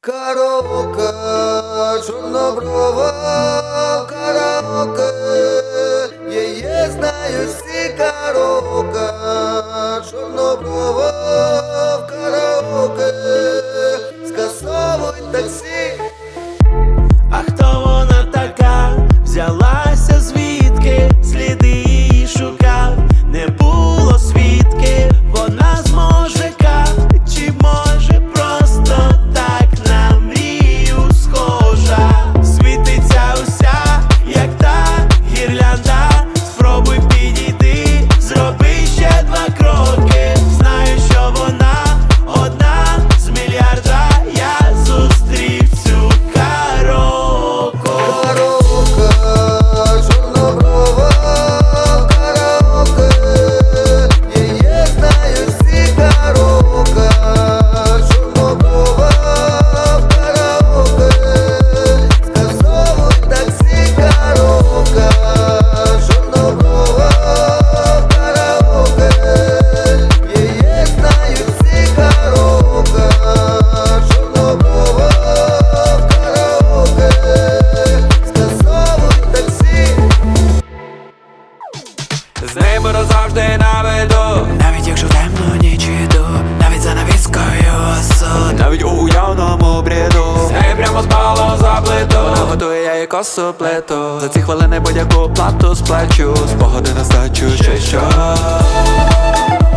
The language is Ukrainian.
Караоке, чорноброва караоке, її знають всі. Караоке, чорноброва караоке, скасовуй таксі. А хто вона така? Взялася звідки? Сліди її шукав, не було свідки. Вона зможе чи може просто так на мрію схожа. Світиться уся, як та гірлянда. Спробуй підійти, зроби ще 2 кроки. Знаю, що вона одна з мільярда. Я зустрів цю караоке. Караоке, чорноброва караоке, її знають всі. Караоке, чорноброва караоке, скасовуй таксі. Караоке, чорноброва караоке, її знають всі. Караоке, чорноброва караоке, скасовуй таксі. З нею буду завжди на виду, навіть якщо темно ніч іду, навіть за навіскою осуд, навіть у уявному бреду. З нею прямо спало за плиту, вона готує, я їй косу плету. За ці хвилини будь-яку плату сплачу, спогади на здачу, чи що.